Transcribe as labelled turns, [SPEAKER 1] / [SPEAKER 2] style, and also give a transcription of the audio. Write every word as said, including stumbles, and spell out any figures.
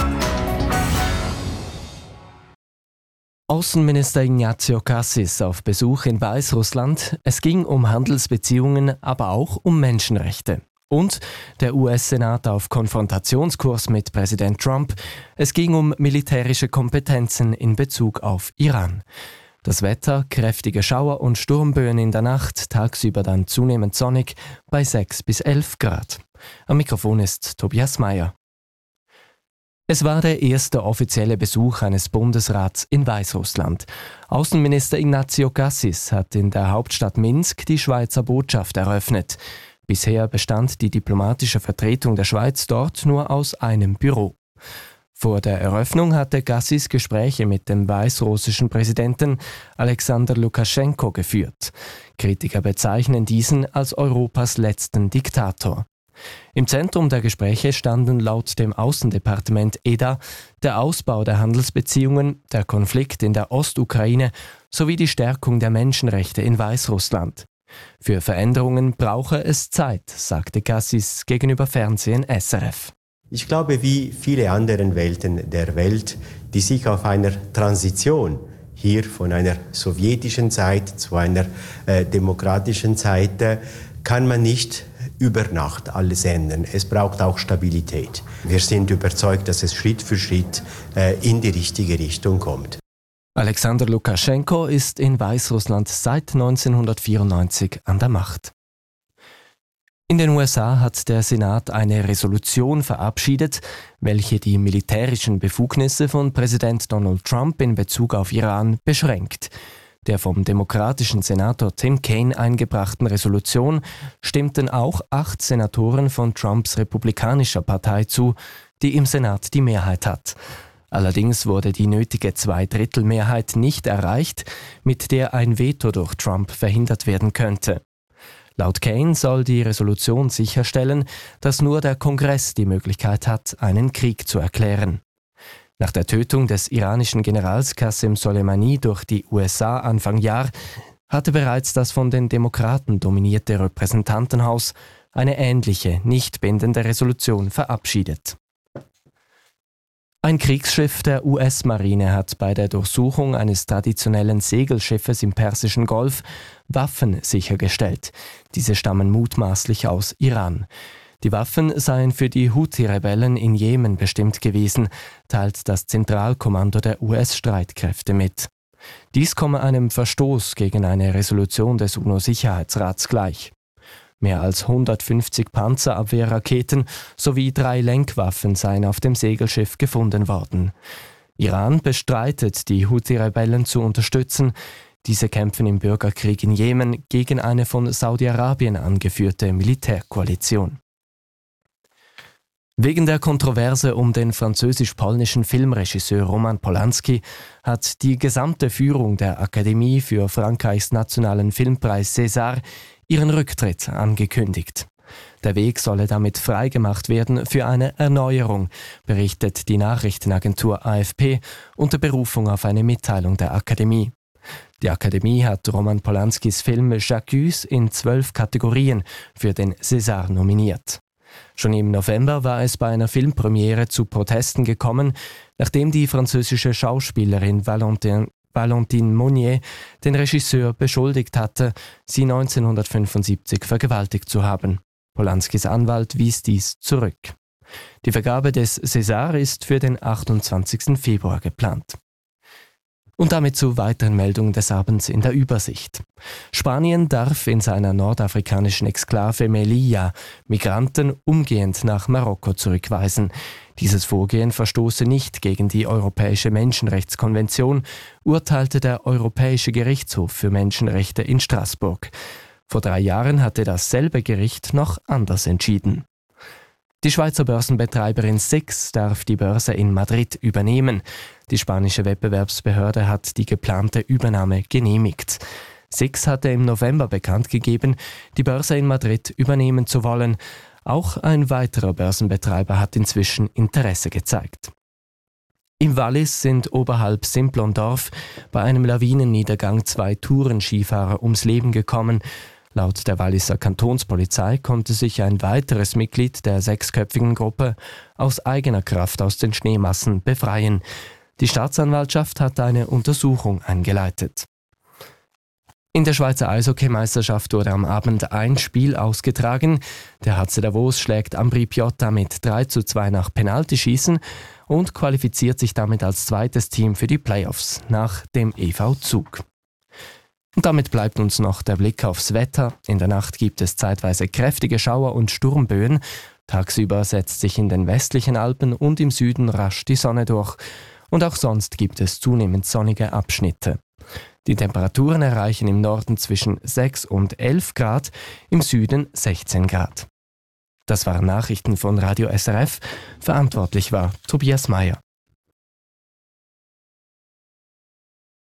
[SPEAKER 1] Außenminister Ignazio Cassis auf Besuch in Weißrussland. Es ging um Handelsbeziehungen, aber auch um Menschenrechte. Und der U S-Senat auf Konfrontationskurs mit Präsident Trump. Es ging um militärische Kompetenzen in Bezug auf Iran. Das Wetter, kräftige Schauer und Sturmböen in der Nacht, tagsüber dann zunehmend sonnig bei sechs bis elf Grad. Am Mikrofon ist Tobias Meyer. Es war der erste offizielle Besuch eines Bundesrats in Weißrussland. Außenminister Ignazio Cassis hat in der Hauptstadt Minsk die Schweizer Botschaft eröffnet. Bisher bestand die diplomatische Vertretung der Schweiz dort nur aus einem Büro. Vor der Eröffnung hatte Cassis Gespräche mit dem weißrussischen Präsidenten Alexander Lukaschenko geführt. Kritiker bezeichnen diesen als Europas letzten Diktator. Im Zentrum der Gespräche standen laut dem Außendepartement E D A der Ausbau der Handelsbeziehungen, der Konflikt in der Ostukraine sowie die Stärkung der Menschenrechte in Weißrussland. Für Veränderungen brauche es Zeit, sagte Cassis gegenüber Fernsehen S R F.
[SPEAKER 2] Ich glaube, wie viele andere Welten der Welt, die sich auf einer Transition hier von einer sowjetischen Zeit zu einer äh, demokratischen Zeit, äh, kann man nicht über Nacht alles ändern. Es braucht auch Stabilität. Wir sind überzeugt, dass es Schritt für Schritt äh, in die richtige Richtung kommt.
[SPEAKER 1] Alexander Lukaschenko ist in Weißrussland seit neunzehnhundertvierundneunzig an der Macht. In den U S A hat der Senat eine Resolution verabschiedet, welche die militärischen Befugnisse von Präsident Donald Trump in Bezug auf Iran beschränkt. Der vom demokratischen Senator Tim Kaine eingebrachten Resolution stimmten auch acht Senatoren von Trumps republikanischer Partei zu, die im Senat die Mehrheit hat. Allerdings wurde die nötige Zweidrittelmehrheit nicht erreicht, mit der ein Veto durch Trump verhindert werden könnte. Laut Kaine soll die Resolution sicherstellen, dass nur der Kongress die Möglichkeit hat, einen Krieg zu erklären. Nach der Tötung des iranischen Generals Qasem Soleimani durch die U S A Anfang Jahr hatte bereits das von den Demokraten dominierte Repräsentantenhaus eine ähnliche, nicht bindende Resolution verabschiedet. Ein Kriegsschiff der U S-Marine hat bei der Durchsuchung eines traditionellen Segelschiffes im Persischen Golf Waffen sichergestellt. Diese stammen mutmaßlich aus Iran. Die Waffen seien für die Houthi-Rebellen in Jemen bestimmt gewesen, teilt das Zentralkommando der U S-Streitkräfte mit. Dies komme einem Verstoß gegen eine Resolution des UNO-Sicherheitsrats gleich. Mehr als hundertfünfzig Panzerabwehrraketen sowie drei Lenkwaffen seien auf dem Segelschiff gefunden worden. Iran bestreitet, die Houthi-Rebellen zu unterstützen. Diese kämpfen im Bürgerkrieg in Jemen gegen eine von Saudi-Arabien angeführte Militärkoalition. Wegen der Kontroverse um den französisch-polnischen Filmregisseur Roman Polanski hat die gesamte Führung der Akademie für Frankreichs nationalen Filmpreis César ihren Rücktritt angekündigt. Der Weg solle damit freigemacht werden für eine Erneuerung, berichtet die Nachrichtenagentur A F P unter Berufung auf eine Mitteilung der Akademie. Die Akademie hat Roman Polanskis Film J'accuse in zwölf Kategorien für den César nominiert. Schon im November war es bei einer Filmpremiere zu Protesten gekommen, nachdem die französische Schauspielerin Valentine, Valentine Monnier den Regisseur beschuldigt hatte, sie neunzehnhundertfünfundsiebzig vergewaltigt zu haben. Polanskis Anwalt wies dies zurück. Die Vergabe des César ist für den achtundzwanzigsten Februar geplant. Und damit zu weiteren Meldungen des Abends in der Übersicht. Spanien darf in seiner nordafrikanischen Exklave Melilla Migranten umgehend nach Marokko zurückweisen. Dieses Vorgehen verstoße nicht gegen die Europäische Menschenrechtskonvention, urteilte der Europäische Gerichtshof für Menschenrechte in Straßburg. Vor drei Jahren hatte dasselbe Gericht noch anders entschieden. Die Schweizer Börsenbetreiberin S I X darf die Börse in Madrid übernehmen. Die spanische Wettbewerbsbehörde hat die geplante Übernahme genehmigt. S I X hatte im November bekannt gegeben, die Börse in Madrid übernehmen zu wollen. Auch ein weiterer Börsenbetreiber hat inzwischen Interesse gezeigt. Im Wallis sind oberhalb Simplondorf bei einem Lawinenniedergang zwei Tourenskifahrer ums Leben gekommen. Laut der Walliser Kantonspolizei konnte sich ein weiteres Mitglied der sechsköpfigen Gruppe aus eigener Kraft aus den Schneemassen befreien. Die Staatsanwaltschaft hat eine Untersuchung eingeleitet. In der Schweizer Eishockeymeisterschaft wurde am Abend ein Spiel ausgetragen. Der H C Davos schlägt Ambri Piotta mit drei zu zwei nach Penaltyschießen und qualifiziert sich damit als zweites Team für die Playoffs nach dem E V Zug. Und damit bleibt uns noch der Blick aufs Wetter. In der Nacht gibt es zeitweise kräftige Schauer und Sturmböen. Tagsüber setzt sich in den westlichen Alpen und im Süden rasch die Sonne durch. Und auch sonst gibt es zunehmend sonnige Abschnitte. Die Temperaturen erreichen im Norden zwischen sechs und elf Grad, im Süden sechzehn Grad. Das waren Nachrichten von Radio S R F. Verantwortlich war Tobias Meyer.